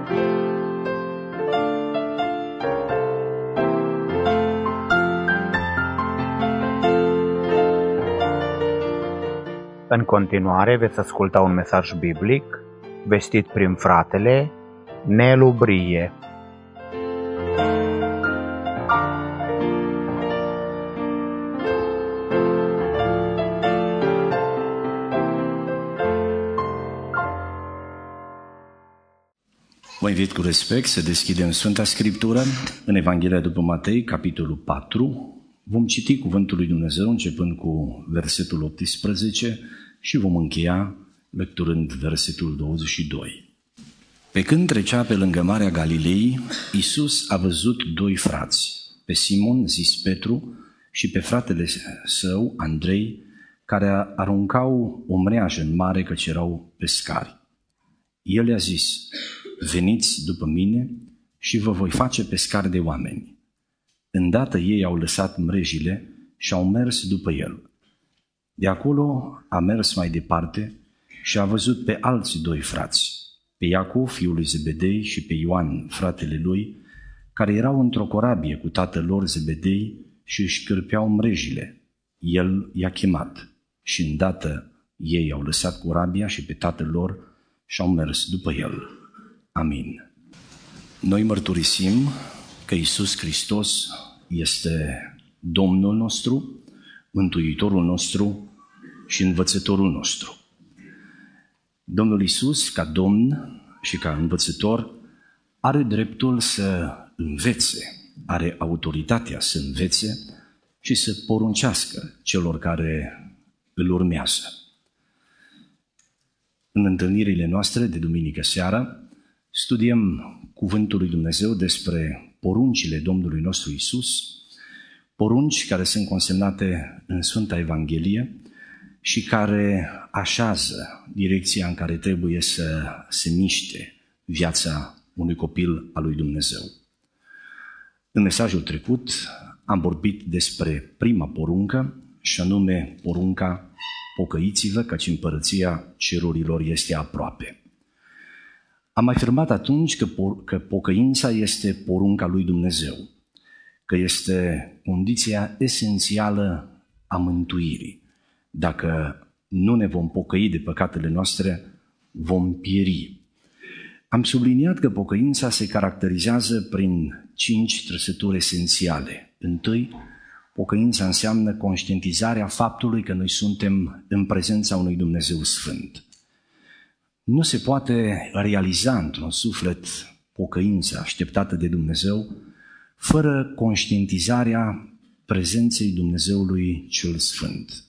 În continuare veți asculta un mesaj biblic vestit prin fratele Nelu Brie. Vă invit cu respect să deschidem Sfânta Scriptură în Evanghelia după Matei, capitolul 4. Vom citi Cuvântul lui Dumnezeu începând cu versetul 18 și vom încheia lecturând versetul 22. Pe când trecea pe lângă Marea Galilei, Iisus a văzut doi frați, pe Simon, zis Petru, și pe fratele său, Andrei, care aruncau o mreajă în mare căci erau pescari. El le-a zis: veniți după mine și vă voi face pescari de oameni. Îndată ei au lăsat mrejile și au mers după el. De acolo a mers mai departe și a văzut pe alți doi frați, pe Iacov, fiul lui Zebedei, și pe Ioan, fratele lui, care erau într-o corabie cu tatăl lor Zebedei și își cârpeau mrejile. El i-a chemat și îndată ei au lăsat corabia și pe tatăl lor și au mers după el. Amin. Noi mărturisim că Iisus Hristos este Domnul nostru, Mântuitorul nostru și Învățătorul nostru. Domnul Iisus, ca Domn și ca Învățător, are dreptul să învețe, are autoritatea să învețe și să poruncească celor care îl urmează. În întâlnirile noastre de duminică seara studiem Cuvântul lui Dumnezeu despre poruncile Domnului nostru Iisus, porunci care sunt consemnate în Sfânta Evanghelie și care așează direcția în care trebuie să se miște viața unui copil al lui Dumnezeu. În mesajul trecut am vorbit despre prima poruncă, și anume porunca: pocăiți-vă, căci împărăția cerurilor este aproape. Am afirmat atunci că pocăința este porunca lui Dumnezeu, că este condiția esențială a mântuirii. Dacă nu ne vom pocăi de păcatele noastre, vom pieri. Am subliniat că pocăința se caracterizează prin 5 trăsături esențiale. Întâi, pocăința înseamnă conștientizarea faptului că noi suntem în prezența unui Dumnezeu Sfânt. Nu se poate realiza într-un suflet pocăința așteptată de Dumnezeu fără conștientizarea prezenței Dumnezeului cel Sfânt.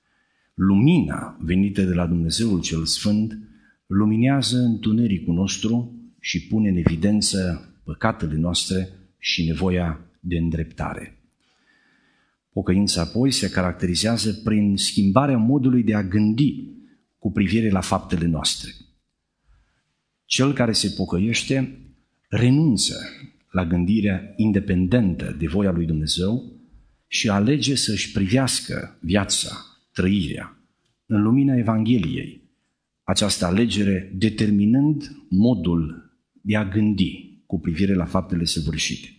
Lumina venită de la Dumnezeul cel Sfânt luminează întunericul nostru și pune în evidență păcatele noastre și nevoia de îndreptare. Pocăința apoi se caracterizează prin schimbarea modului de a gândi cu privire la faptele noastre. Cel care se pocăiește renunță la gândirea independentă de voia lui Dumnezeu și alege să-și privească viața, trăirea, în lumina Evangheliei, această alegere determinând modul de a gândi cu privire la faptele săvârșite.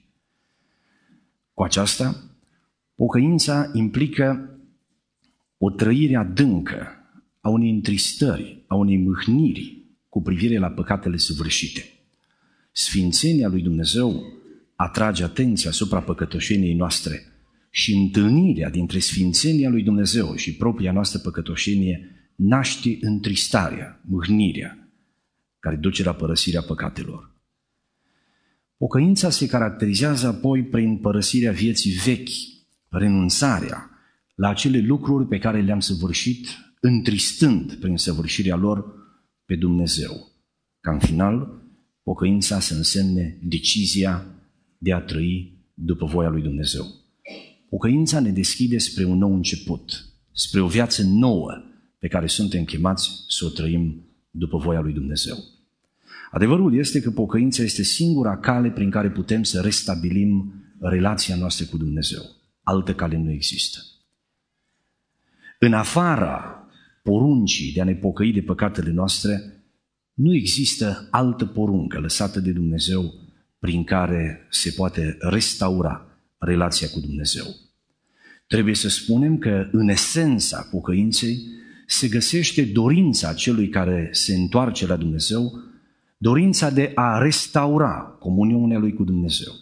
Cu aceasta, pocăința implică o trăire adâncă a unei întristări, a unei mâhniri cu privire la păcatele săvârșite. Sfințenia lui Dumnezeu atrage atenția asupra păcătoșeniei noastre și întâlnirea dintre sfințenia lui Dumnezeu și propria noastră păcătoșenie naște întristarea, mâhnirea, care duce la părăsirea păcatelor. Pocăința se caracterizează apoi prin părăsirea vieții vechi, renunțarea la acele lucruri pe care le-am săvârșit, întristând prin săvârșirea lor pe Dumnezeu. Ca în final, pocăința să însemne decizia de a trăi după voia lui Dumnezeu. Pocăința ne deschide spre un nou început, spre o viață nouă pe care suntem chemați să o trăim după voia lui Dumnezeu. Adevărul este că pocăința este singura cale prin care putem să restabilim relația noastră cu Dumnezeu. Altă cale nu există. În afara poruncii de a ne pocăi de păcatele noastre, nu există altă poruncă lăsată de Dumnezeu prin care se poate restaura relația cu Dumnezeu. Trebuie să spunem că în esența pocăinței se găsește dorința celui care se întoarce la Dumnezeu, dorința de a restaura comuniunea lui cu Dumnezeu.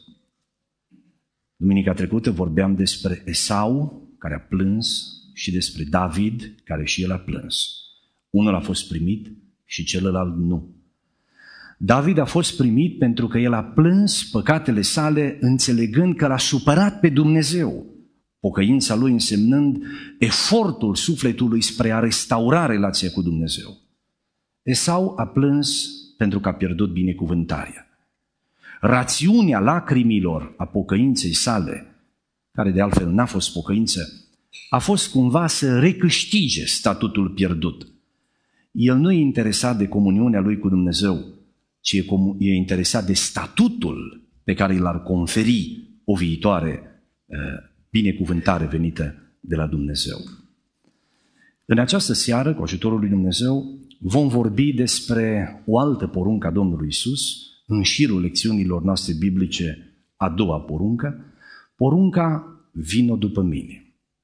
Duminica trecută vorbeam despre Esau, care a plâns, și despre David, care și el a plâns. Unul a fost primit și celălalt nu. David a fost primit pentru că el a plâns păcatele sale, înțelegând că l-a supărat pe Dumnezeu, pocăința lui însemnând efortul sufletului spre a restaura relația cu Dumnezeu. Esau a plâns pentru că a pierdut binecuvântarea. Rațiunea lacrimilor a pocăinței sale, care de altfel n-a fost pocăință, a fost cumva să recâștige statutul pierdut. El nu e interesat de comuniunea lui cu Dumnezeu, ci e interesat de statutul pe care l-ar conferi o viitoare binecuvântare venită de la Dumnezeu. În această seară, cu ajutorul lui Dumnezeu, vom vorbi despre o altă poruncă a Domnului Iisus, în șirul lecțiunilor noastre biblice, a doua poruncă, porunca vino după mine.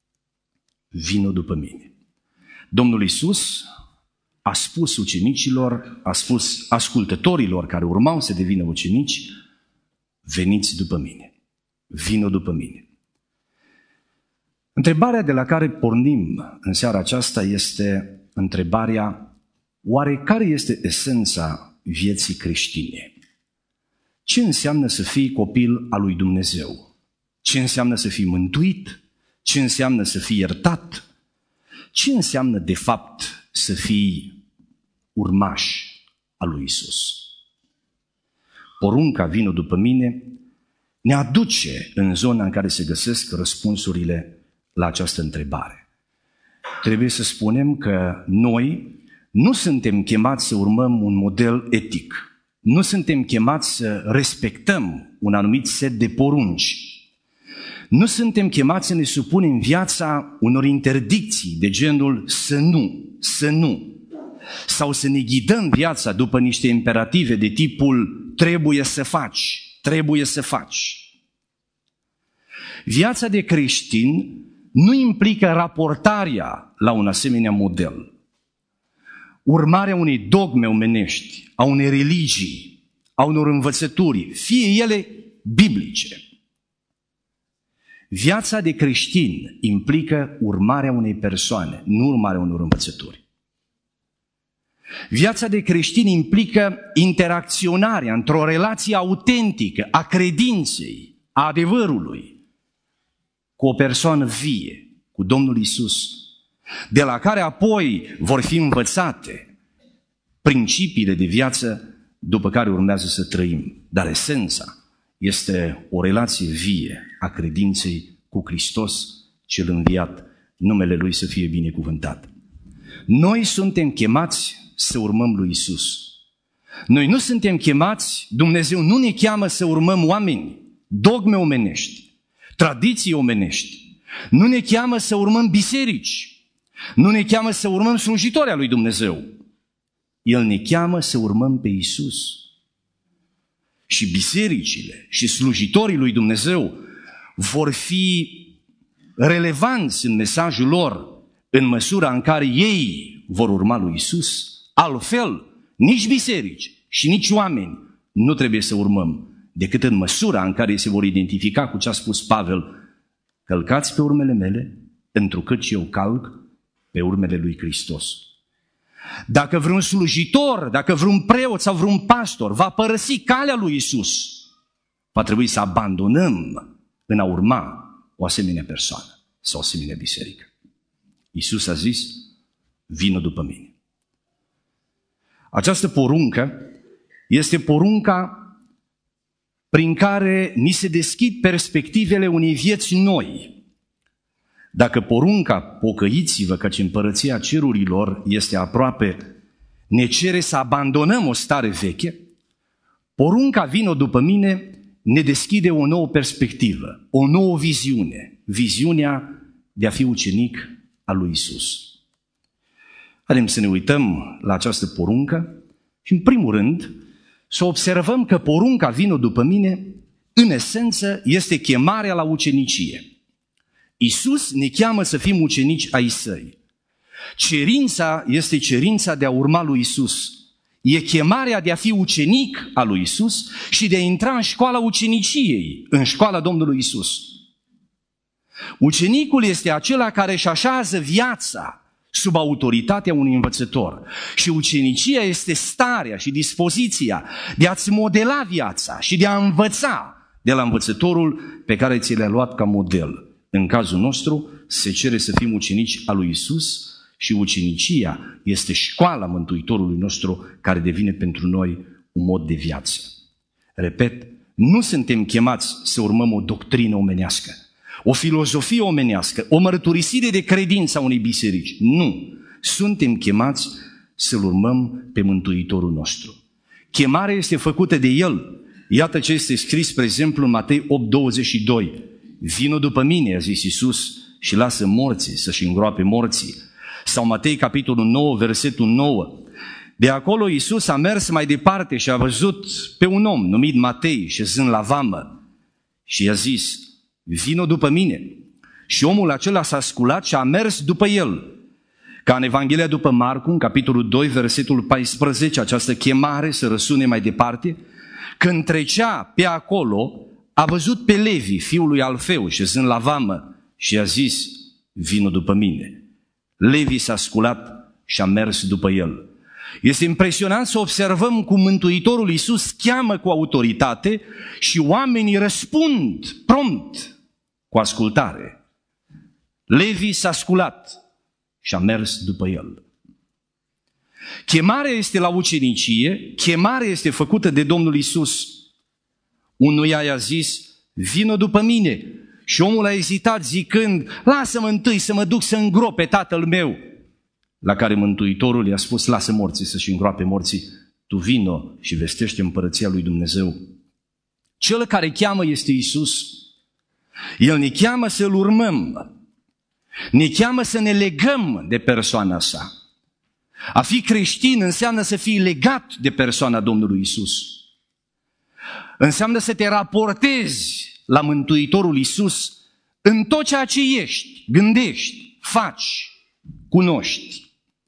Vino după mine. Domnul Iisus a spus ucenicilor, a spus ascultătorilor care urmau să devină ucenici, veniți după mine, vino după mine. Întrebarea de la care pornim în seara aceasta este întrebarea: oare care este esența vieții creștine? Ce înseamnă să fii copil al lui Dumnezeu? Ce înseamnă să fii mântuit? Ce înseamnă să fii iertat? Ce înseamnă de fapt să fii urmaș al lui Isus? Porunca vino după mine ne aduce în zona în care se găsesc răspunsurile la această întrebare. Trebuie să spunem că noi nu suntem chemați să urmăm un model etic. Nu suntem chemați să respectăm un anumit set de porunci. Nu suntem chemați să ne supunem viața unor interdicții de genul să nu, sau să ne ghidăm viața după niște imperative de tipul trebuie să faci. Viața de creștin nu implică raportarea la un asemenea model, urmarea unei dogme omenești, a unei religii, a unor învățături, fie ele biblice. Viața de creștin implică urmarea unei persoane, nu urmarea unor învățături. Viața de creștin implică interacționarea într-o relație autentică a credinței, a adevărului, cu o persoană vie, cu Domnul Iisus, de la care apoi vor fi învățate principiile de viață după care urmează să trăim. Dar esența este o relație vie a credinței cu Hristos cel înviat, numele Lui să fie binecuvântat. Noi suntem chemați să urmăm lui Isus. Noi nu suntem chemați, Dumnezeu nu ne cheamă să urmăm oameni, dogme omenești, tradiții omenești. Nu ne cheamă să urmăm biserici. Nu ne cheamă să urmăm slujitori al lui Dumnezeu. El ne cheamă să urmăm pe Isus. Și bisericile și slujitorii lui Dumnezeu vor fi relevanți în mesajul lor în măsura în care ei vor urma lui Isus. Altfel, nici biserici și nici oameni nu trebuie să urmăm, decât în măsura în care se vor identifica cu ce a spus Pavel: călcați pe urmele mele, întrucât și eu calc pe urmele lui Hristos. Dacă vreun slujitor, dacă vreun preot sau vreun pastor va părăsi calea lui Isus, va trebui să abandonăm în a urma o asemenea persoană sau o asemenea biserică. Isus a zis: vină după mine. Această poruncă este porunca prin care ni se deschid perspectivele unei vieți noi. Dacă porunca pocăiți-vă căci împărăția cerurilor este aproape ne cere să abandonăm o stare veche, porunca vino după mine ne deschide o nouă perspectivă, o nouă viziune, viziunea de a fi ucenic al lui Isus. Haideți să ne uităm la această poruncă Și în primul rând, să observăm că porunca vino după mine, în esență, este chemarea la ucenicie. Iisus ne cheamă să fim ucenici ai Săi. Cerința este cerința de a urma lui Iisus. E chemarea de a fi ucenic al lui Iisus și de a intra în școala uceniciei, în școala Domnului Iisus. Ucenicul este acela care își așează viața sub autoritatea unui învățător. Și ucenicia este starea și dispoziția de a-ți modela viața și de a învăța de la învățătorul pe care ți l-a luat ca model. În cazul nostru se cere să fim ucenici al lui Iisus și ucenicia este școala Mântuitorului nostru care devine pentru noi un mod de viață. Repet, nu suntem chemați să urmăm o doctrină omenească, o filozofie omenească, o mărturisire de credință a unei biserici. Nu! Suntem chemați să-L urmăm pe Mântuitorul nostru. Chemarea este făcută de El. Iată ce este scris, spre exemplu, în Matei 8:22. Vino după mine, a zis Iisus, și lasă morții să-și îngroape morții. Sau Matei, capitolul 9, versetul 9. De acolo Iisus a mers mai departe și a văzut pe un om numit Matei șezând la vamă și i-a zis, vino după mine. Și omul acela s-a sculat și a mers după el. Ca în Evanghelia după Marcu, în capitolul 2, versetul 14, această chemare să răsune mai departe, când trecea pe acolo, a văzut pe Levi, fiul lui Alfeu, șezând la vamă și a zis, vino după mine. Levi s-a sculat și a mers după el. Este impresionant să observăm cum Mântuitorul Iisus cheamă cu autoritate și oamenii răspund prompt cu ascultare. Levi s-a sculat și a mers după el. Chemarea este la ucenicie, chemarea este făcută de Domnul Iisus. Unuia i-a zis, vino după mine. Și omul a ezitat zicând, lasă-mă întâi să mă duc să îngrop pe tatăl meu. La care Mântuitorul i-a spus, lasă morții să-și îngroape morții, tu vino și vestește împărăția lui Dumnezeu. Cel care cheamă este Iisus. El ne cheamă să-L urmăm. Ne cheamă să ne legăm de persoana sa. A fi creștin înseamnă să fii legat de persoana Domnului Iisus. Înseamnă să te raportezi la Mântuitorul Iisus în tot ceea ce ești, gândești, faci, cunoști.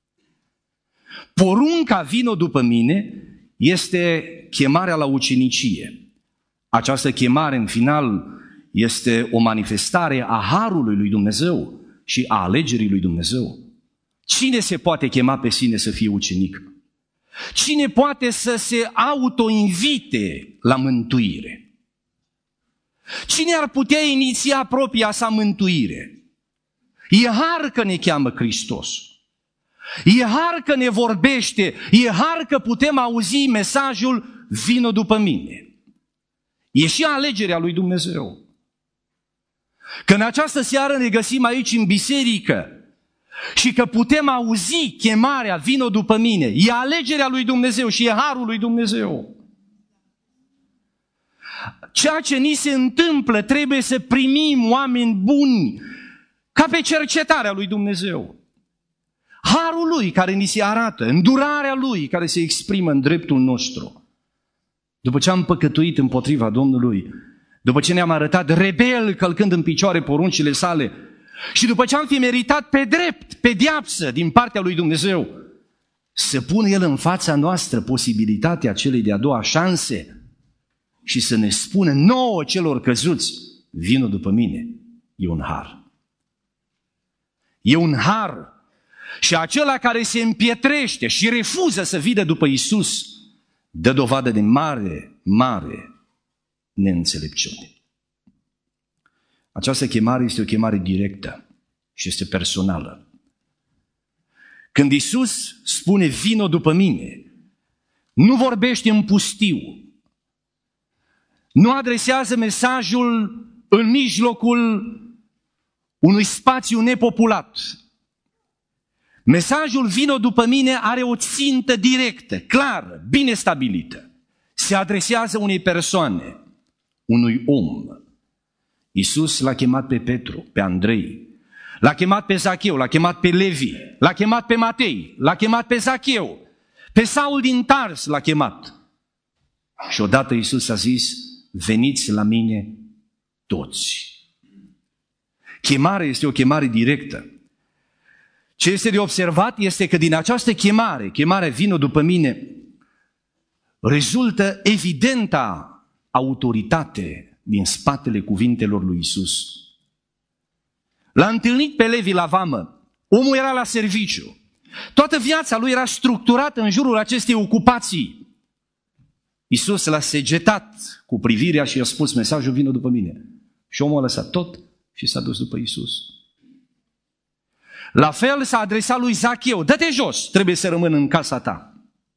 Porunca vino după mine este chemarea la ucenicie. Această chemare în final este o manifestare a harului lui Dumnezeu și a alegerii lui Dumnezeu. Cine se poate chema pe sine să fie ucenic? Cine poate să se autoinvite la mântuire? Cine ar putea iniția propria sa mântuire? E har că ne cheamă Hristos. E har că ne vorbește. E har că putem auzi mesajul vino după mine. E și alegerea lui Dumnezeu. Că în această seară ne găsim aici în biserică și că putem auzi chemarea vino după mine. E alegerea lui Dumnezeu și e harul lui Dumnezeu. Ceea ce ni se întâmplă trebuie să primim oameni buni ca pe cercetarea lui Dumnezeu. Harul lui care ni se arată, îndurarea lui care se exprimă în dreptul nostru. După ce am păcătuit împotriva Domnului, după ce ne-am arătat rebel călcând în picioare poruncile sale și după ce am fi meritat pe drept, pedeapsă din partea lui Dumnezeu, să pună El în fața noastră posibilitatea celei de-a doua șanse și să ne spună nouă celor căzuți, vino după mine, e un har. E un har. Și acela care se împietrește și refuză să vină după Iisus, dă dovadă de mare neînțelepciune. Această chemare este o chemare directă și este personală. Când Iisus spune vino după mine, nu vorbește în pustiu, nu adresează mesajul în mijlocul unui spațiu nepopulat. Mesajul vino după mine are o țintă directă, clară, bine stabilită. Se adresează unei persoane, unui om. Iisus l-a chemat pe Petru, pe Andrei, l-a chemat pe Zacheu, l-a chemat pe Levi, l-a chemat pe Matei, l-a chemat pe Zacheu, Pe Saul din Tars l-a chemat. Și odată Iisus a zis, veniți la mine toți. Chemarea este o chemare directă. Ce este de observat este că din această chemarea vină după mine, rezultă evidenta autoritate din spatele cuvintelor lui Iisus. L-a întâlnit pe Levi la vamă. Omul era la serviciu. Toată viața lui era structurată în jurul acestei ocupații. Iisus l-a segetat cu privirea și i-a spus, mesajul vină după mine. Și omul a lăsat tot și s-a dus după Iisus. La fel s-a adresat lui Zacheu, dă-te jos, trebuie să rămân în casa ta.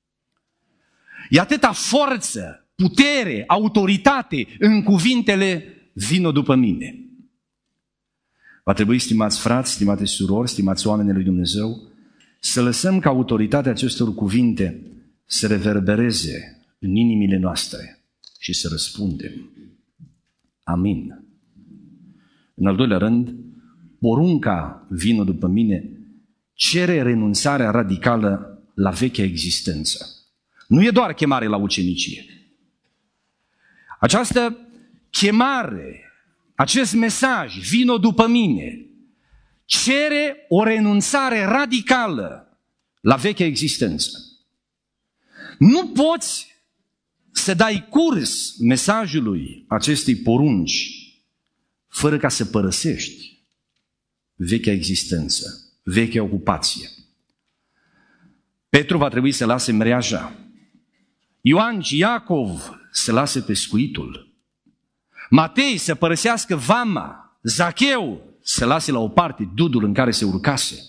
E atâta forță, putere, autoritate în cuvintele vină după mine. Va trebui, stimați frați, stimate surori, stimați oameni lui Dumnezeu, să lăsăm ca autoritatea acestor cuvinte să reverbereze în inimile noastre și să răspundem. Amin. În al doilea rând, porunca vină după mine cere renunțarea radicală la vechea existență. Nu e doar chemare la ucenicie. Această chemare, acest mesaj, vină după mine, cere o renunțare radicală la vechea existență. Nu poți să dai curs mesajului acestei porunci fără ca să părăsești vechea existență, vechea ocupație. Petru va trebui să lase mreaja. Ioan și Iacov să lase pescuitul. Matei să părăsească vama. Zacheu să lase la o parte dudul în care se urcase.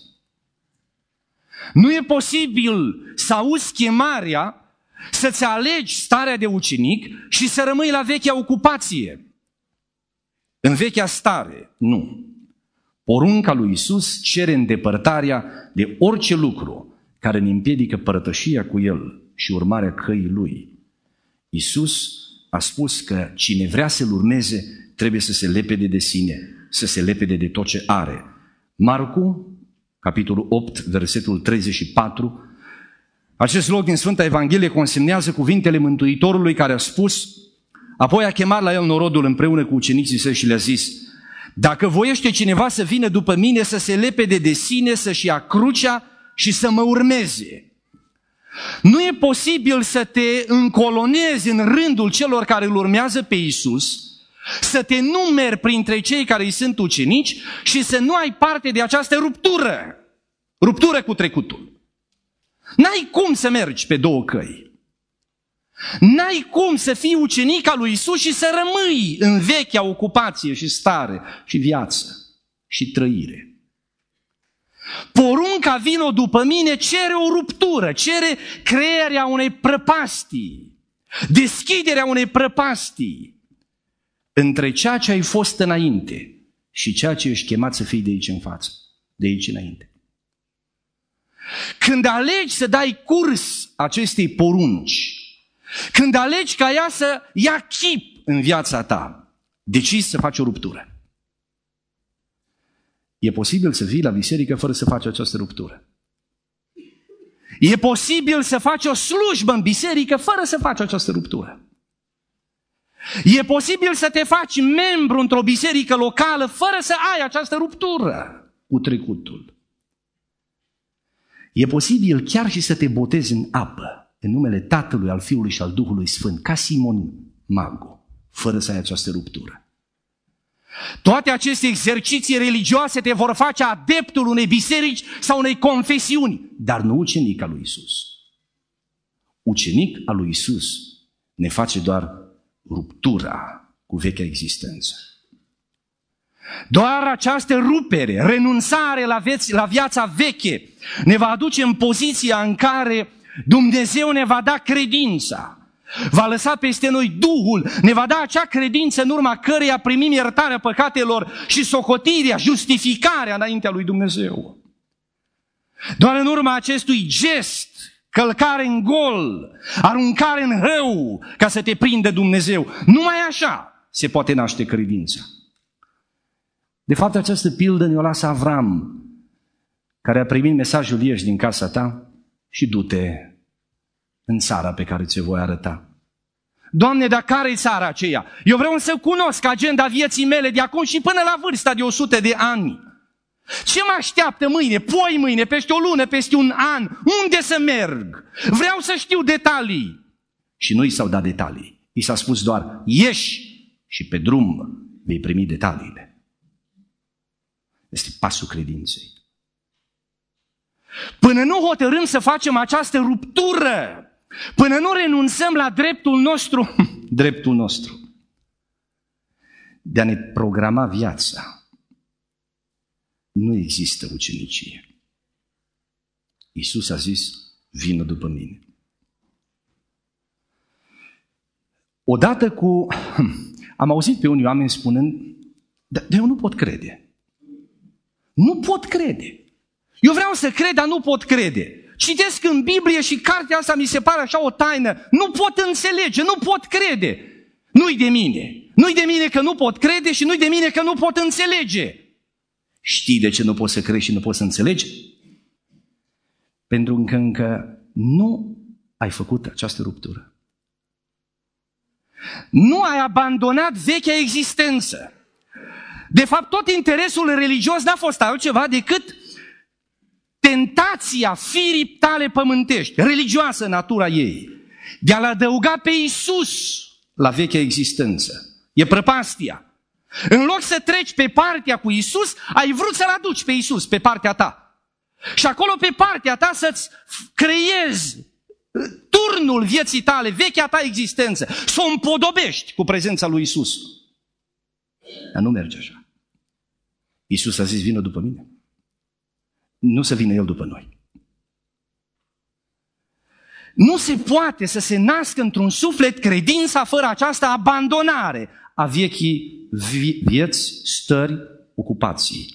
Nu e posibil să auzi chemarea, să-ți alegi starea de ucenic și să rămâi la vechea ocupație. În vechea stare, nu. Porunca lui Iisus cere îndepărtarea de orice lucru care ne împiedică părătășia cu El și urmarea căii Lui. Iisus a spus că cine vrea să-L urmeze trebuie să se lepede de sine, să se lepede de tot ce are. Marcu, capitolul 8, versetul 34, acest loc din Sfânta Evanghelie consemnează cuvintele Mântuitorului care a spus, apoi a chemat la el norodul împreună cu ucenicii săi și le-a zis, dacă voiește cineva să vină după mine, să se lepede de sine, să-și ia crucea și să mă urmeze. Nu e posibil să te încolonezi în rândul celor care îl urmează pe Iisus, să te numeri printre cei care îi sunt ucenici și să nu ai parte de această ruptură cu trecutul. N-ai cum să mergi pe două căi. N-ai cum să fii ucenic al lui Iisus și să rămâi în vechea ocupație și stare și viață și trăire. Porunca vină după mine cere o ruptură, cere crearea unei prăpastii, deschiderea unei prăpastii între ceea ce ai fost înainte și ceea ce ești chemat să fii de aici în față, de aici înainte. Când alegi să dai curs acestei porunci, când alegi ca ea să ia chip în viața ta, decizi să faci o ruptură. E posibil să vii la biserică fără să faci această ruptură. E posibil să faci o slujbă în biserică fără să faci această ruptură. E posibil să te faci membru într-o biserică locală fără să ai această ruptură cu trecutul. E posibil chiar și să te botezi în apă, în numele Tatălui, al Fiului și al Duhului Sfânt, ca Simon Mago, fără să ai această ruptură. Toate aceste exerciții religioase te vor face adeptul unei biserici sau unei confesiuni, dar nu ucenic al lui Iisus. Ucenic al lui Iisus ne face doar ruptura cu vechea existență. Doar această rupere, renunțare la viața veche ne va aduce în poziția în care Dumnezeu ne va da credința, va lăsa peste noi Duhul, ne va da acea credință în urma căreia primim iertarea păcatelor și socotirea, justificarea înaintea lui Dumnezeu. Doar în urma acestui gest, călcare în gol, aruncare în rău, ca să te prindă Dumnezeu, numai așa se poate naște credința. De fapt, această pildă ne-o lasă Avram, care a primit mesajul ieși din casa ta și du-te în țara pe care ți-o voi arăta. Doamne, dar care e țara aceea? Eu vreau să cunosc agenda vieții mele de acum și până la vârsta de 100 de ani. Ce mă așteaptă mâine, poi mâine, peste o lună, peste un an? Unde să merg? Vreau să știu detalii. Și nu i s-au dat detalii. I s-a spus doar, ieși și pe drum vei primi detaliile. Este pasul credinței. Până nu hotărâm să facem această ruptură, până nu renunțăm la dreptul nostru de a ne programa viața, nu există ucenicie. Iisus a zis, vină după mine. Odată am auzit pe unii oameni spunând, dar eu nu pot crede. Nu pot crede. Eu vreau să cred, dar nu pot crede. Citesc în Biblie și cartea asta mi se pare așa o taină. Nu pot înțelege, nu pot crede. Nu-i de mine. Nu-i de mine că nu pot crede și nu-i de mine că nu pot înțelege. Știi de ce nu poți să crezi și nu poți să înțelegi? Pentru că încă nu ai făcut această ruptură. Nu ai abandonat vechea existență. De fapt, tot interesul religios n-a fost altceva decât tentația firii tale pământești, religioasă natura ei, de a-L adăuga pe Iisus la vechea existență. E prăpastia. În loc să treci pe partea cu Iisus, ai vrut să-L aduci pe Iisus pe partea ta. Și acolo pe partea ta să-ți creezi turnul vieții tale, vechea ta existență, să o împodobești cu prezența lui Iisus. Dar nu merge așa. Iisus a zis, vină după mine. Nu să vină El după noi. Nu se poate să se nască într-un suflet credința fără această abandonare a vechii vieți, stări, ocupații.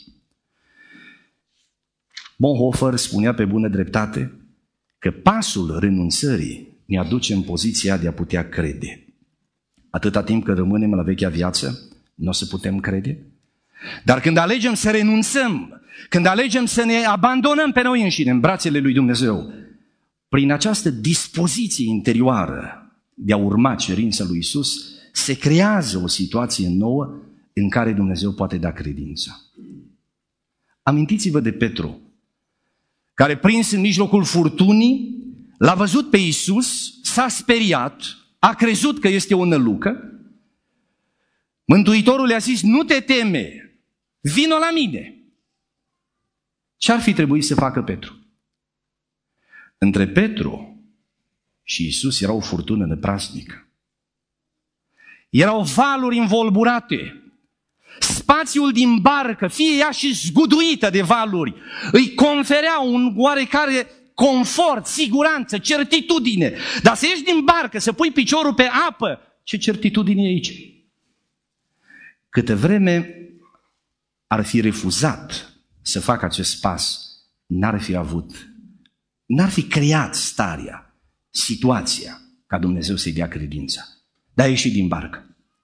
Bonhoeffer spunea pe bună dreptate că pasul renunțării ne aduce în poziția de a putea crede. Atâta timp cât rămânem la vechea viață, nu o să putem crede. Dar când alegem să renunțăm, când alegem să ne abandonăm pe noi înșine în brațele lui Dumnezeu, prin această dispoziție interioară de a urma cerința lui Iisus, se creează o situație nouă în care Dumnezeu poate da credința. Amintiți-vă de Petru, care prins în mijlocul furtunii, l-a văzut pe Iisus, s-a speriat, a crezut că este o nălucă. Mântuitorul i-a zis, nu te teme, vino la mine. Ce ar fi trebuit să facă Petru? Între Petru și Iisus era o furtună năprasnică. Erau valuri învolburate. Spațiul din barcă, fie ea și zguduită de valuri, îi conferea un oarecare confort, siguranță, certitudine. Dar să ieși din barcă, să pui piciorul pe apă, ce certitudine e aici? Câte vreme ar fi refuzat să facă acest pas, n-ar fi creat starea, situația, ca Dumnezeu să-i dea credința. Dar a ieșit din barcă.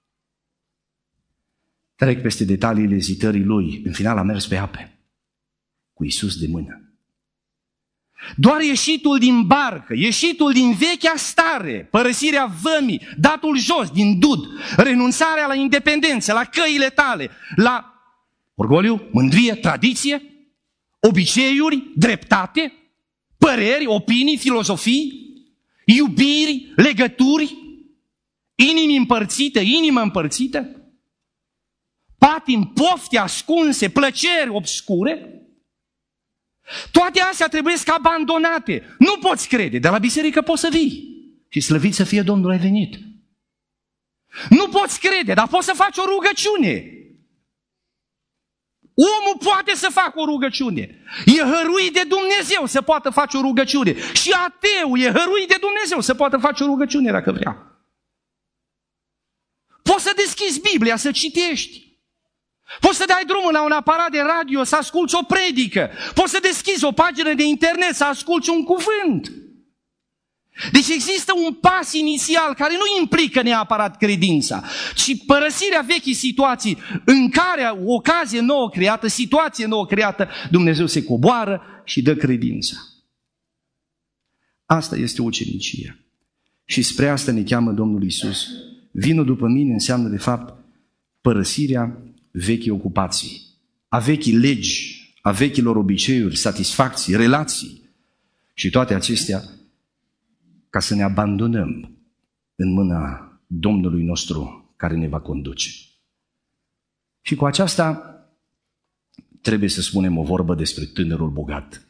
Trec peste detaliile ezitării lui. În final a mers pe ape, cu Iisus de mână. Doar ieșitul din barcă, ieșitul din vechea stare, părăsirea vămii, datul jos din dud, renunțarea la independență, la căile tale, la orgoliu, mândrie, tradiție, obiceiuri, dreptate, păreri, opinii, filozofii, iubiri, legături, inimă împărțită, patimi, pofte ascunse, plăceri obscure. Toate astea trebuie să abandonate. Nu poți crede, de la biserică poți să vii. Și slăvit să fie Domnul, ai venit. Nu poți crede, dar poți să faci o rugăciune. Omul poate să facă o rugăciune. E hăruit de Dumnezeu să poată face o rugăciune. Și ateu e hăruit de Dumnezeu să poată face o rugăciune dacă vrea. Poți să deschizi Biblia, să citești. Poți să dai drumul la un aparat de radio, să asculți o predică. Poți să deschizi o pagină de internet, să asculți un cuvânt. Deci există un pas inițial care nu implică neapărat credința, ci părăsirea vechii situații în care o ocazie nouă creată, situație nouă creată, Dumnezeu se coboară și dă credința. Asta este ucenicia. Și spre asta ne cheamă Domnul Iisus. Vino după mine înseamnă de fapt părăsirea vechii ocupații, a vechii legi, a vechilor obiceiuri, satisfacții, relații și toate acestea ca să ne abandonăm în mâna Domnului nostru care ne va conduce. Și cu aceasta trebuie să spunem o vorbă despre tânărul bogat.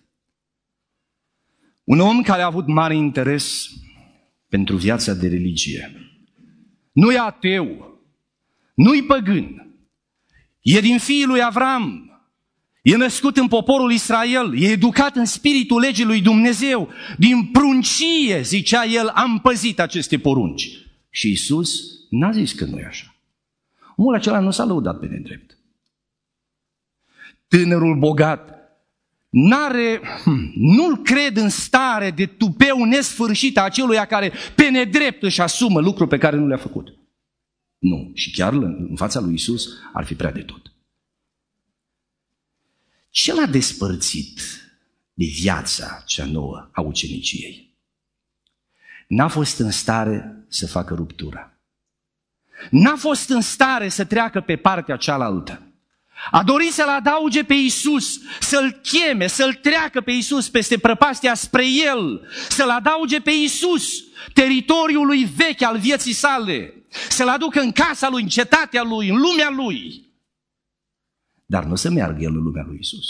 Un om care a avut mare interes pentru viața de religie. Nu e ateu, nu-i păgân, e din fiii lui Avram, e născut în poporul Israel, e educat în spiritul legii lui Dumnezeu. Din pruncie, zicea el, am păzit aceste porunci. Și Iisus n-a zis că nu e așa. Omul acela nu s-a lăudat pe nedrept. Tânărul bogat nu-l cred în stare de tupeu nesfârșit a aceluia care pe nedrept își asumă lucruri pe care nu le-a făcut. Nu, și chiar în fața lui Iisus ar fi prea de tot. Ce l-a despărțit de viața cea nouă a uceniciei? N-a fost în stare să facă ruptura. N-a fost în stare să treacă pe partea cealaltă. A dorit să-L adauge pe Iisus, să-L cheme, să-L treacă pe Iisus peste prăpastia spre El, să-L adauge pe Iisus teritoriului vechi al vieții sale, să-L aducă în casa Lui, în cetatea Lui, în lumea Lui. Dar nu să meargă El în lumea lui Iisus.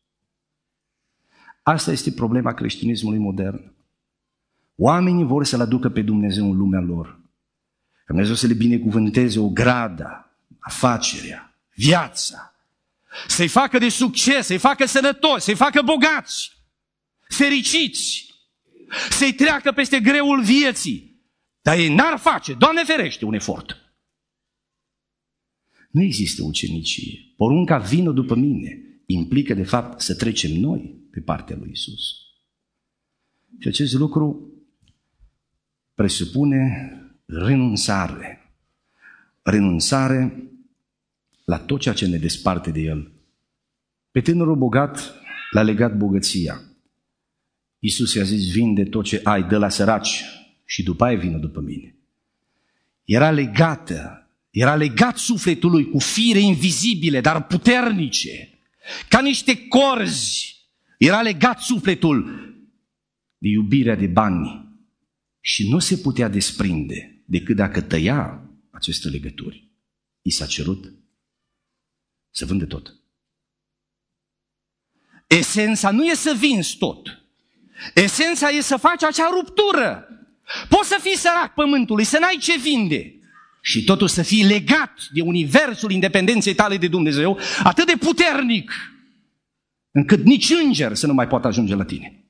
Asta este problema creștinismului modern. Oamenii vor să-L aducă pe Dumnezeu în lumea lor. Dumnezeu să le binecuvânteze o gradă, afacerea, viața, să-i facă de succes, să-i facă sănătoși, să-i facă bogați, fericiți, să-i treacă peste greul vieții. Dar ei n-ar face, Doamne ferește, un efort. Nu există ucenicie. Porunca vină după mine implică de fapt să trecem noi pe partea lui Iisus. Și acest lucru presupune renunțare. Renunțare la tot ceea ce ne desparte de El. Pe tânărul bogat l-a legat bogăția. Iisus i-a zis, vinde tot ce ai, dă la săraci și după aia vină după mine. Era legat sufletul lui cu fire invizibile, dar puternice, ca niște corzi. Era legat sufletul de iubirea de bani și nu se putea desprinde decât dacă tăia aceste legături. I s-a cerut să vândă tot. Esența nu e să vinzi tot. Esența e să faci acea ruptură. Poți să fii sărac pământului, să n-ai ce vinde și totuși să fii legat de universul independenței tale de Dumnezeu atât de puternic încât nici înger să nu mai poată ajunge la tine.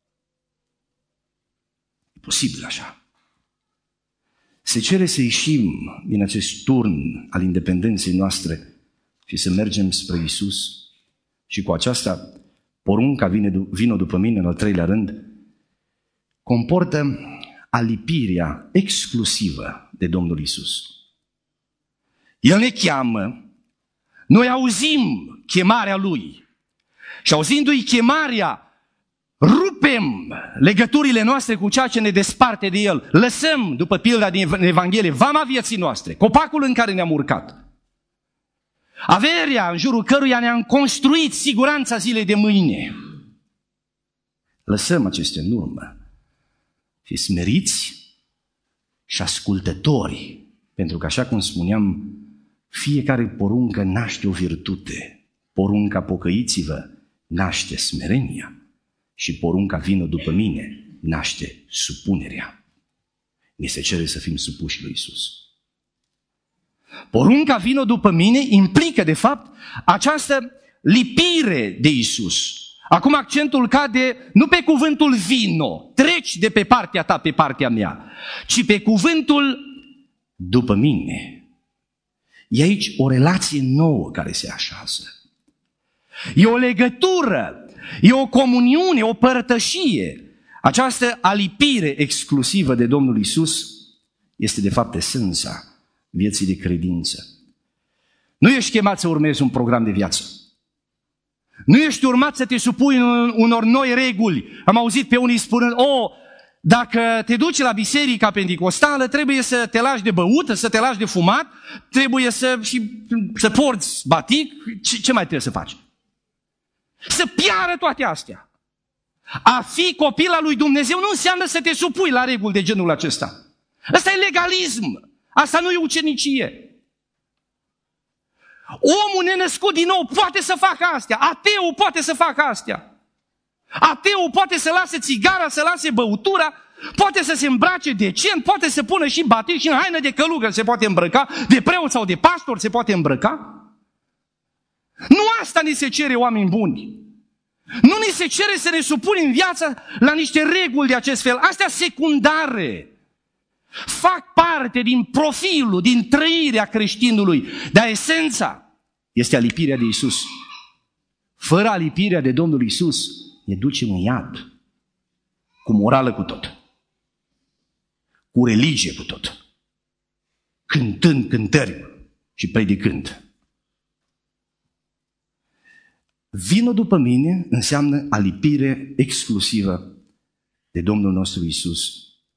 E posibil așa. Se cere să ieșim din acest turn al independenței noastre și să mergem spre Iisus. Și cu aceasta, porunca vină după mine, în al treilea rând, comportă alipirea exclusivă de Domnul Iisus. El ne cheamă, noi auzim chemarea Lui și auzindu-i chemarea, rupem legăturile noastre cu ceea ce ne desparte de El. Lăsăm, după pilda din Evanghelie, vama vieții noastre, copacul în care ne-am urcat. Averea în jurul căruia ne-am construit siguranța zilei de mâine. Lăsăm acestea în urmă. Și smeriți și ascultători, pentru că, așa cum spuneam, fiecare poruncă naște o virtute. Porunca pocăiți-vă naște smerenia și porunca vină după mine naște supunerea. Ne se cere să fim supuși lui Iisus. Porunca vină după mine implică, de fapt, această lipire de Iisus. Acum accentul cade nu pe cuvântul vino, treci de pe partea ta pe partea mea, ci pe cuvântul după mine. E aici o relație nouă care se așează. E o legătură, e o comuniune, o părtășie. Această alipire exclusivă de Domnul Iisus este de fapt esența vieții de credință. Nu ești chemat să urmezi un program de viață. Nu ești urmat să te supui unor noi reguli. Am auzit pe unii spunând, Dacă te duci la biserica penticostală, trebuie să te lași de băut, să te lași de fumat, trebuie să porți batic, ce mai trebuie să faci? Să piară toate astea. A fi copil al lui Dumnezeu nu înseamnă să te supui la reguli de genul acesta. Asta e legalism, asta nu e ucenicie. Omul nenăscut din nou poate să facă astea, ateul poate să facă astea. Ateul poate să lase țigara, să lase băutura, poate să se îmbrace decent, poate să pună și batic și în haină de călugăr se poate îmbrăca, de preot sau de pastor se poate îmbrăca. Nu asta ni se cere, oameni buni. Nu ni se cere să ne supunem viața la niște reguli de acest fel. Astea secundare. Fac parte din profilul, din trăirea creștinului. Dar esența este alipirea de Iisus. Fără alipirea de Domnul Iisus, ne ducem în iad. Cu morală cu tot. Cu religie cu tot. Cântând cântări și predicând. Vino după mine înseamnă alipire exclusivă de Domnul nostru Iisus.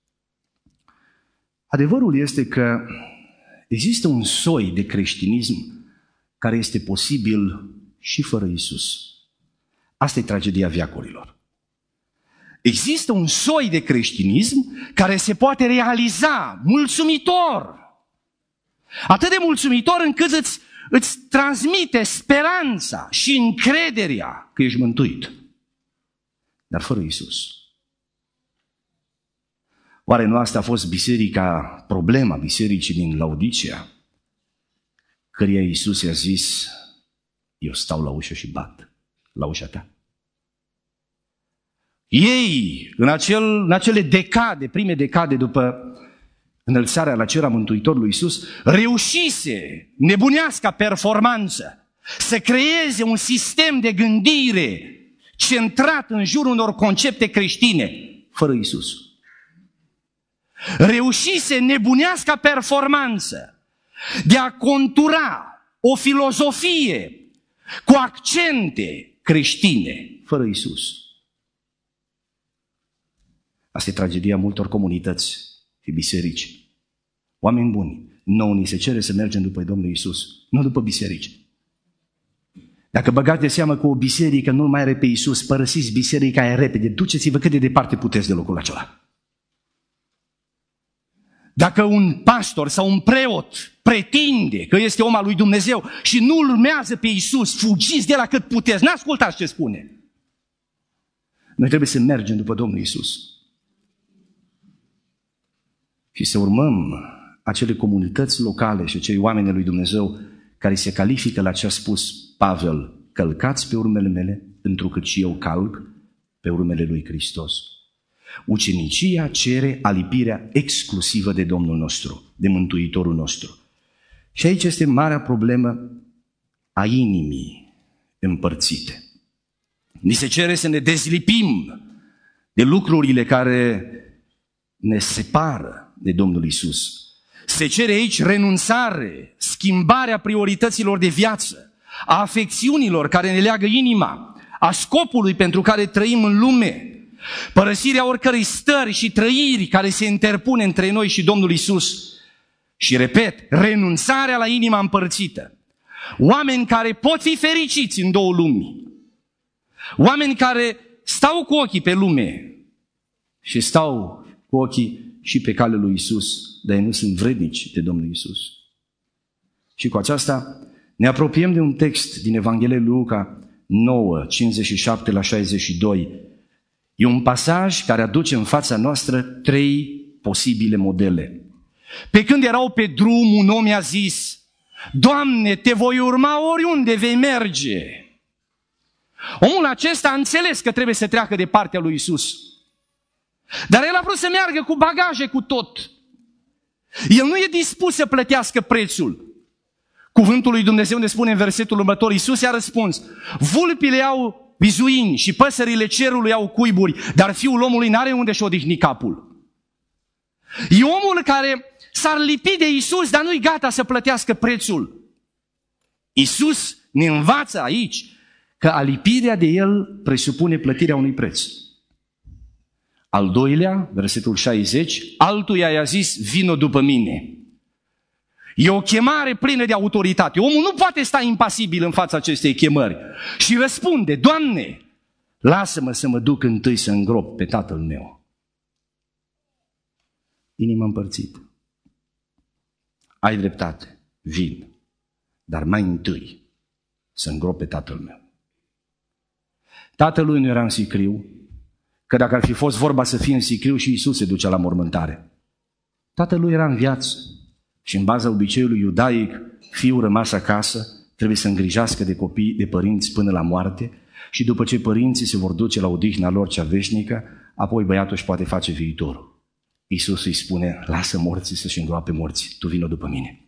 Adevărul este că există un soi de creștinism care este posibil și fără Iisus. Asta e tragedia veacurilor. Există un soi de creștinism care se poate realiza mulțumitor. Atât de mulțumitor încât îți transmite speranța și încrederea că ești mântuit. Dar fără Iisus. Oare nu asta a fost problema bisericii din Laodicea, căreia Iisus i-a zis, eu stau la ușă și bat la ușa ta? Ei, în acele prime decade după înălțarea la cer a Mântuitorului Iisus, reușise nebunească performanță să creeze un sistem de gândire centrat în jurul unor concepte creștine, fără Iisus. Reușise nebunească performanță de a contura o filozofie cu accente creștine, fără Iisus. Asta e tragedia multor comunități și biserici. Oameni buni, nouă ni se cere să mergem după Domnul Iisus, nu după biserici. Dacă băgați de seamă că o biserică nu mai are pe Iisus, părăsiți biserica aia repede, duceți-vă cât de departe puteți de locul acela. Dacă un pastor sau un preot pretinde că este om al lui Dumnezeu și nu urmează pe Iisus, fugiți de la cât puteți, n-ascultați ce spune. Noi trebuie să mergem după Domnul Iisus și să urmăm acele comunități locale și acei oameni al lui Dumnezeu care se califică la ce a spus Pavel, călcați pe urmele mele, întrucât și eu calc pe urmele lui Hristos. Ucenicia cere alipirea exclusivă de Domnul nostru, de Mântuitorul nostru. Și aici este marea problemă a inimii împărțite. Ni se cere să ne dezlipim de lucrurile care ne separă de Domnul Iisus. Se cere aici renunțare, schimbarea priorităților de viață, a afecțiunilor care ne leagă inima, a scopului pentru care trăim în lume, părăsirea oricărei stări și trăiri care se interpune între noi și Domnul Iisus. Și repet, renunțarea la inima împărțită. Oameni care pot fi fericiți în două lumi. Oameni care stau cu ochii pe lume și stau cu ochii și pe calea lui Iisus, dar ei nu sunt vrednici de Domnul Iisus. Și cu aceasta ne apropiem de un text din Evanghelia lui Luca 9, 57 la 62. E un pasaj care aduce în fața noastră 3 posibile modele. Pe când erau pe drum, un om i-a zis, Doamne, te voi urma oriunde vei merge. Omul acesta a înțeles că trebuie să treacă de partea lui Iisus. Dar el a vrut să meargă cu bagaje, cu tot. El nu e dispus să plătească prețul. Cuvântul lui Dumnezeu ne spune în versetul următor, Iisus i-a răspuns, vulpile au bizuini și păsările cerului au cuiburi, dar Fiul omului n-are unde și odihni capul. E omul care s-ar lipi de Iisus, dar nu-i gata să plătească prețul. Iisus ne învață aici că alipirea de El presupune plătirea unui preț. Al doilea, versetul 60, altuia i-a zis, vino după mine. E o chemare plină de autoritate. Omul nu poate sta impasibil în fața acestei chemări. Și răspunde, Doamne, lasă-mă să mă duc întâi să îngrop pe tatăl meu. Inima împărțită. Ai dreptate, vin, dar mai întâi să îngrop pe tatăl meu. Tatălui nu era în sicriu, că dacă ar fi fost vorba să fie în sicriu și Iisus se ducea la mormântare. Tatălui era în viață și în baza obiceiului iudaic, fiul rămas acasă trebuie să îngrijească de copii, de părinți până la moarte și după ce părinții se vor duce la odihna lor cea veșnică, apoi băiatul își poate face viitorul. Iisus îi spune, lasă morții să-și îngroape morții, tu vină după mine.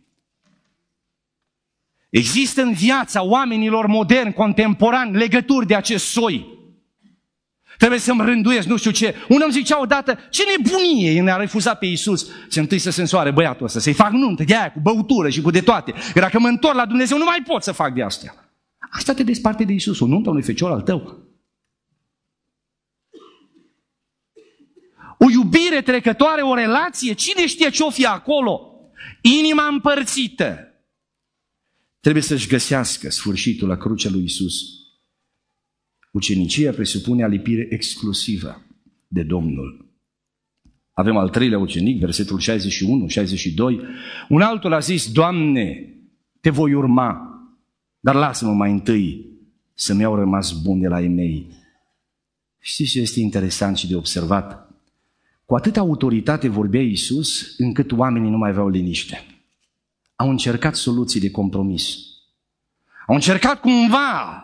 Există în viața oamenilor moderni, contemporani, legături de acest soi. Trebuie să-mi rânduiesc, nu știu ce. Un om zicea odată, ce nebunie ne-a refuzat pe Iisus să întâi să se însoare băiatul ăsta, să-i fac nuntă de aia, cu băutură și cu de toate. Că dacă mă întorc la Dumnezeu, nu mai pot să fac de astea. Asta te desparte de Iisus, o nuntă a unui fecior al tău. O iubire trecătoare, o relație, cine știe ce-o fi acolo? Inima împărțită. Trebuie să-și găsească sfârșitul la crucea lui Iisus. Ucenicia presupune alipire exclusivă de Domnul. Avem al treilea ucenic, versetul 61, 62. Un altul a zis, Doamne, te voi urma, dar lasă-mă mai întâi să-mi iau rămas bun de la ei mei. Știți ce este interesant și de observat? Cu atâta autoritate vorbea Iisus, încât oamenii nu mai aveau liniște. Au încercat soluții de compromis. Au încercat cumva...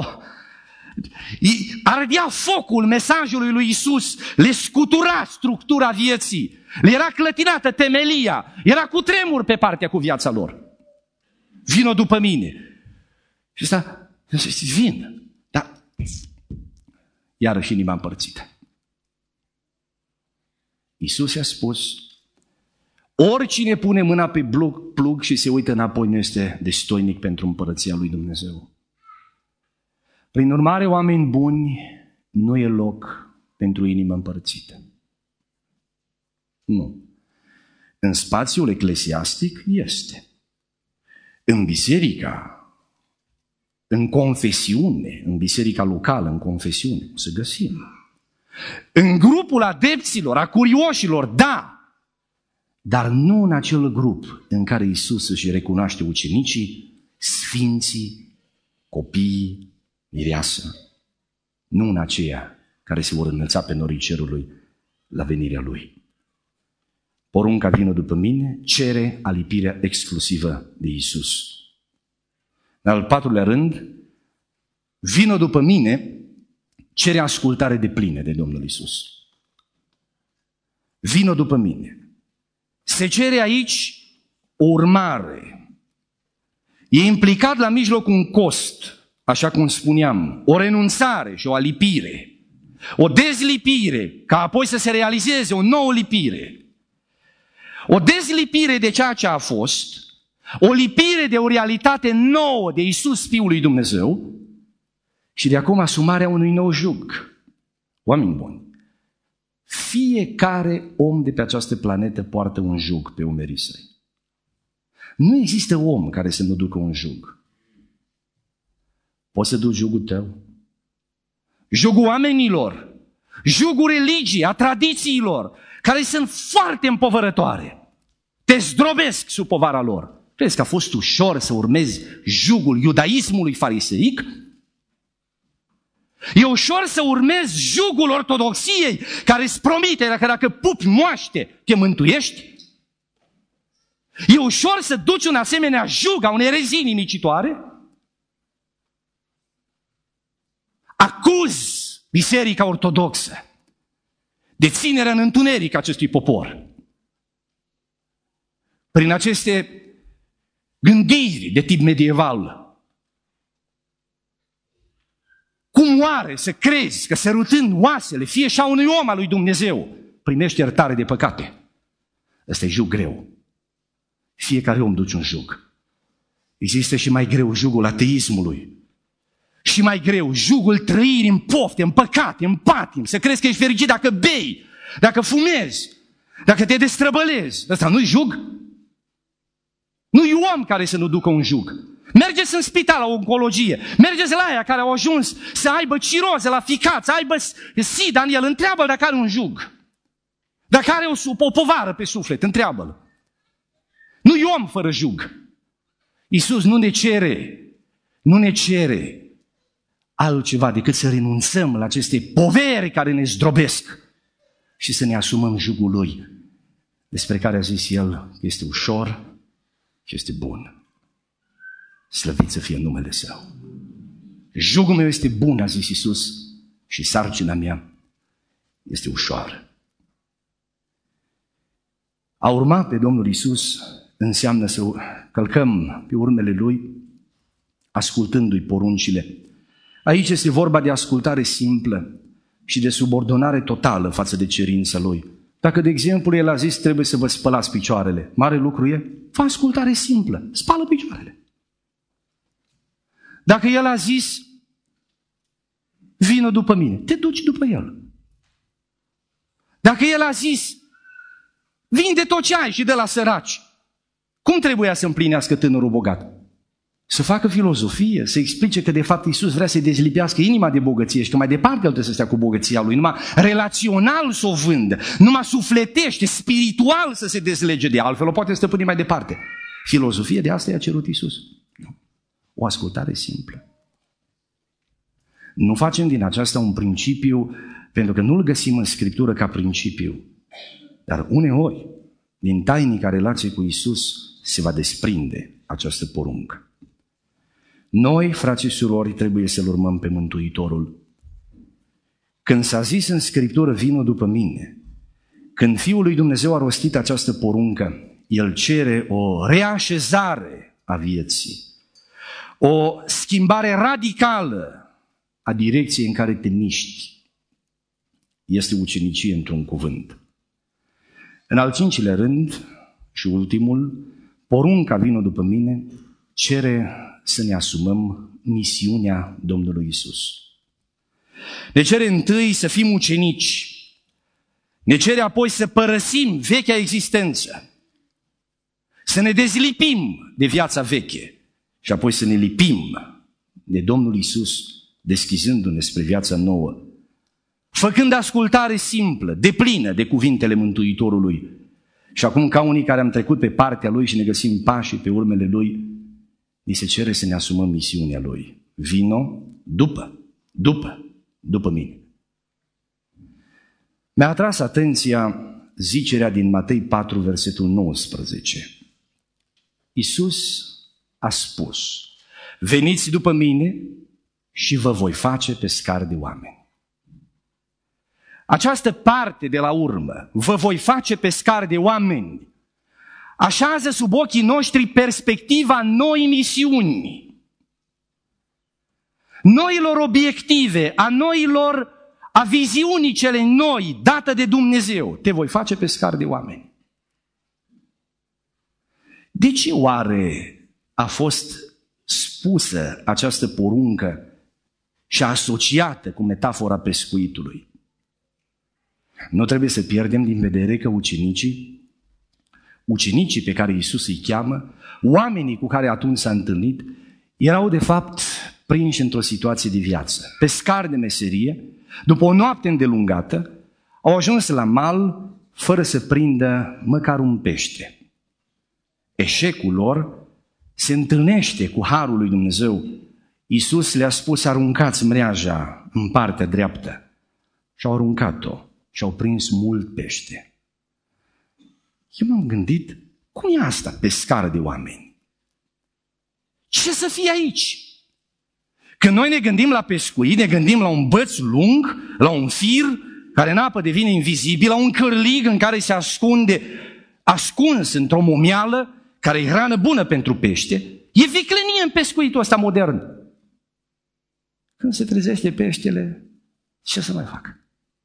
ardea focul mesajului lui Iisus, le scutura structura vieții, le era clătinată temelia, era cutremur pe partea cu viața lor. Vino după mine. Și ăsta, vin, dar iarăși inima împărțită. Iisus i-a spus, oricine pune mâna pe plug și se uită înapoi nu este destoinic pentru împărăția lui Dumnezeu. Prin urmare, oameni buni, nu e loc pentru inimă împărțită. Nu. În spațiul eclesiastic este. În biserica, în confesiune, în biserica locală, în confesiune, să găsim. În grupul adepților, a curioșilor, da, dar nu în acel grup în care Iisus își recunoaște ucenicii, sfinții, copiii, mireasă, nu în aceia care se vor înălța pe norii cerului la venirea Lui. Porunca vină după mine cere alipirea exclusivă de Iisus. În al patrulea rând, vină după mine cere ascultare deplină de Domnul Iisus. Vină după mine. Se cere aici o urmare. E implicat la mijloc un cost. Așa cum spuneam, o renunțare și o alipire, o dezlipire, ca apoi să se realizeze o nouă lipire. O dezlipire de ceea ce a fost, o lipire de o realitate nouă de Iisus, Fiul lui Dumnezeu, și de acum asumarea unui nou jug. Oameni buni, fiecare om de pe această planetă poartă un jug pe umerii săi. Nu există om care să nu ducă un jug. Poți să duci jugul tău? Jugul oamenilor, jugul religiei, a tradițiilor, care sunt foarte împovărătoare. Te zdrobesc sub povara lor. Crezi că a fost ușor să urmezi jugul iudaismului fariseic? E ușor să urmezi jugul ortodoxiei, care îți promite că dacă pupi moaște, te mântuiești? E ușor să duci un asemenea jug a unei erezii nimicitoare? Acuz Biserica Ortodoxă de ținerea în întuneric acestui popor. Prin aceste gândiri de tip medieval. Cum oare să crezi că sărutând oasele, fie și a unui om al lui Dumnezeu, primești iertare de păcate? Ăsta e jug greu. Fiecare om duce un jug. Există și mai greu jugul ateismului. Și mai greu, jugul trăirii în pofte, în păcate, în patim, să crezi că ești fericit dacă bei dacă fumezi, dacă te destrăbălezi, ăsta nu-i jug? Nu-i om care să nu ducă un jug. Mergeți în spital, la oncologie, mergeți la aia care au ajuns să aibă ciroză la ficat, să aibă sida în el, întreabă-l dacă are un jug. Dacă are o povară pe suflet, întreabă-l. Nu-i om fără jug. Iisus nu ne cere altceva decât să renunțăm la aceste poveri care ne zdrobesc și să ne asumăm jugul Lui, despre care a zis El că este ușor și este bun. Slăvit să fie numele Său. Jugul meu este bun, a zis Iisus, și sarcina mea este ușoară. A urma pe Domnul Iisus înseamnă să călcăm pe urmele Lui, ascultându-i poruncile. Aici este vorba de ascultare simplă și de subordonare totală față de cerința Lui. Dacă, de exemplu, El a zis, trebuie să vă spălați picioarele, mare lucru e, fă ascultare simplă, spală picioarele. Dacă El a zis, vină după mine, te duci după El. Dacă El a zis, vinde tot ce ai și dă la săraci, cum trebuia să împlinească tânărul bogat? Să facă filozofie, să explice că de fapt Iisus vrea să-i dezlipească inima de bogăție și că mai departe El trebuie să stea cu bogăția Lui, numai relațional să o vândă, numai sufletește, spiritual să se dezlege de altfel, o poate stăpâni mai departe. Filozofie, de asta i-a cerut Iisus. Nu. O ascultare simplă. Nu facem din aceasta un principiu, pentru că nu-l găsim în Scriptură ca principiu, dar uneori, din tainica relației cu Iisus, se va desprinde această poruncă. Noi, frați și surori, trebuie să-L urmăm pe Mântuitorul. Când s-a zis în Scriptură, vină după mine, când Fiul lui Dumnezeu a rostit această poruncă, El cere o reașezare a vieții, o schimbare radicală a direcției în care te miști. Este ucenicie într-un cuvânt. În al cincilea rând, și ultimul, porunca vină după mine cere să ne asumăm misiunea Domnului Iisus. Ne cere întâi să fim ucenici, ne cere apoi să părăsim vechea existență, să ne dezlipim de viața veche și apoi să ne lipim de Domnul Iisus, deschizându-ne spre viața nouă, făcând ascultare simplă, deplină de cuvintele Mântuitorului. Și acum, ca unii care am trecut pe partea Lui și ne găsim pașii pe urmele Lui, ni se cere să ne asumăm misiunea Lui. Vino după mine. Mi-a atras atenția zicerea din Matei 4, versetul 19. Iisus a spus, veniți după mine și vă voi face pescari de oameni. Această parte de la urmă, vă voi face pescari de oameni, așează sub ochii noștri perspectiva noi misiuni, noilor obiective, a viziunii cele noi dată de Dumnezeu. Te voi face pescari de oameni. De ce oare a fost spusă această poruncă și asociată cu metafora pescuitului? Nu trebuie să pierdem din vedere că ucenicii pe care Iisus îi cheamă, oamenii cu care atunci s-a întâlnit, erau de fapt prinși într-o situație de viață. Pescari de meserie, după o noapte îndelungată, au ajuns la mal fără să prindă măcar un pește. Eșecul lor se întâlnește cu harul lui Dumnezeu. Iisus le-a spus, aruncați mreaja în partea dreaptă. Și au aruncat-o și au prins mult pește. Eu m-am gândit, cum e asta, pescară de oameni? Ce să fie aici? Când noi ne gândim la pescuit, ne gândim la un băț lung, la un fir care în apă devine invizibil, la un cârlig în care se ascunde, ascuns într-o momială, care e hrană bună pentru pește. E viclenie în pescuitul ăsta modern. Când se trezește peștele, ce să mai facă?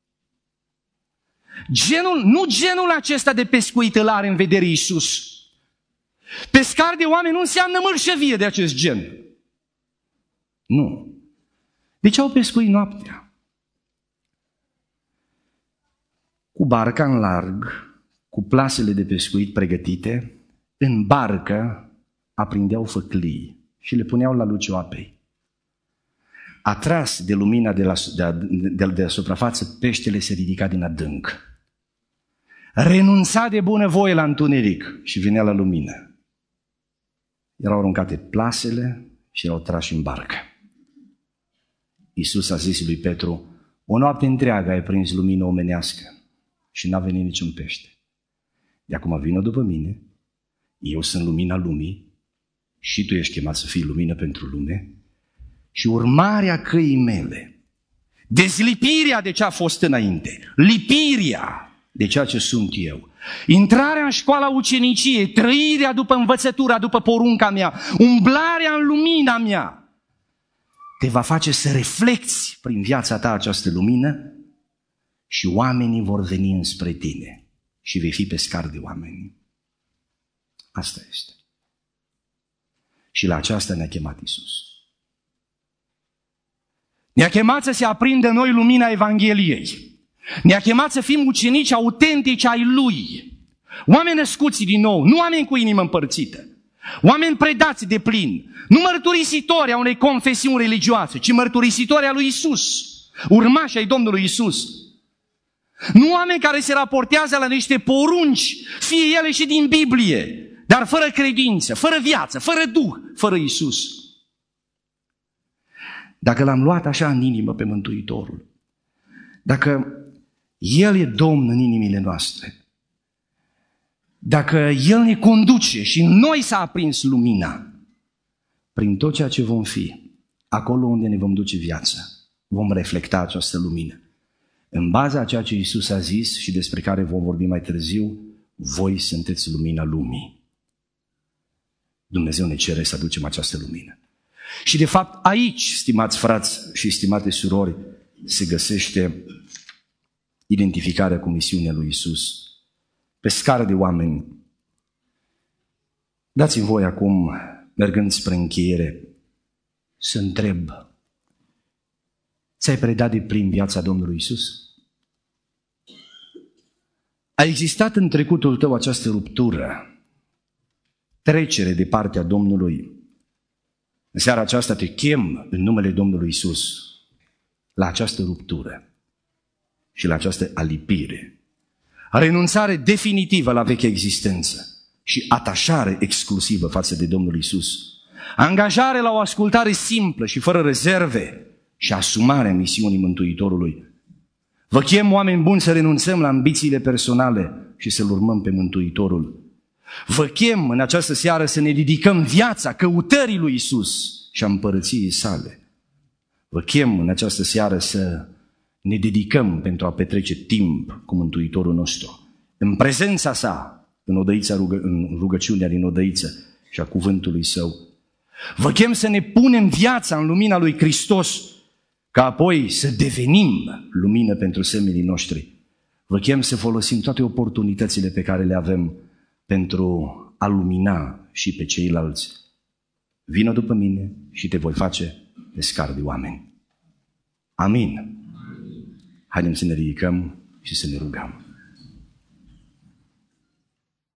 Nu genul acesta de pescuit îl are în vedere Iisus. Pescar de oameni nu înseamnă mărșăvie de acest gen. Nu. De ce au pescuit noaptea? cu barca în larg, cu plasele de pescuit pregătite, în barcă aprindeau făclii și le puneau la luciul apei. Atras de lumina de suprafață, peștele se ridica din adânc. Renunța de bunăvoie la întuneric și venea la lumină. Erau aruncate plasele și erau trași în barcă. Iisus a zis lui Petru: o noapte întreagă ai prins lumină omenească și n-a venit niciun pește. De acum vină după mine, eu sunt lumina lumii și tu ești chemat să fii lumină pentru lume, și urmarea căii mele, dezlipirea de ce a fost înainte, lipirea de ceea ce sunt eu, intrarea în școala uceniciei, trăirea după învățătura, după porunca mea, umblarea în lumina mea, te va face să reflecți prin viața ta această lumină și oamenii vor veni înspre tine și vei fi pescar de oameni. Asta este. Și la aceasta ne-a chemat Iisus. Ne-a chemat să se aprindă în noi lumina Evangheliei. Ne-a chemat să fim ucenici autentici ai Lui. Oameni născuți din nou, nu oameni cu inimă împărțită. Oameni predați de plin. Nu mărturisitori a unei confesiuni religioase, ci mărturisitori a lui Iisus. Urmași ai Domnului Iisus. Nu oameni care se raportează la niște porunci, fie ele și din Biblie, dar fără credință, fără viață, fără Duh, fără Iisus. Dacă l-am luat așa în inimă pe Mântuitorul, dacă El e Domn în inimile noastre, dacă El ne conduce și în noi s-a aprins lumina, prin tot ceea ce vom fi, acolo unde ne vom duce viața, vom reflecta această lumină. În baza a ceea ce Iisus a zis și despre care vom vorbi mai târziu, voi sunteți lumina lumii. Dumnezeu ne cere să aducem această lumină. Și de fapt aici, stimați frați și stimate surori, se găsește identificarea cu misiunea lui Iisus. Pe scară de oameni. Dați-mi voi acum, mergând spre încheiere, să întreb: ți-ai predat de plin viața Domnului Iisus? A existat în trecutul tău această ruptură, trecere de partea Domnului? În seara aceasta te chem în numele Domnului Iisus la această ruptură și la această alipire, renunțare definitivă la vechea existență și atașare exclusivă față de Domnul Iisus, angajare la o ascultare simplă și fără rezerve și asumarea misiunii Mântuitorului. Vă chem, oameni buni, să renunțăm la ambițiile personale și să-L urmăm pe Mântuitorul. Vă chem în această seară să ne dedicăm viața căutării lui Iisus și a împărăției sale. Vă chem în această seară să ne dedicăm pentru a petrece timp cu Mântuitorul nostru, în prezența sa, în rugăciunea din odăiță și a cuvântului Său. Vă chem să ne punem viața în lumina lui Hristos, ca apoi să devenim lumină pentru semenii noștri. Vă chem să folosim toate oportunitățile pe care le avem pentru a lumina și pe ceilalți. Vină după mine și te voi face pescar de oameni. Amin. Haideți să ne ridicăm și să ne rugăm.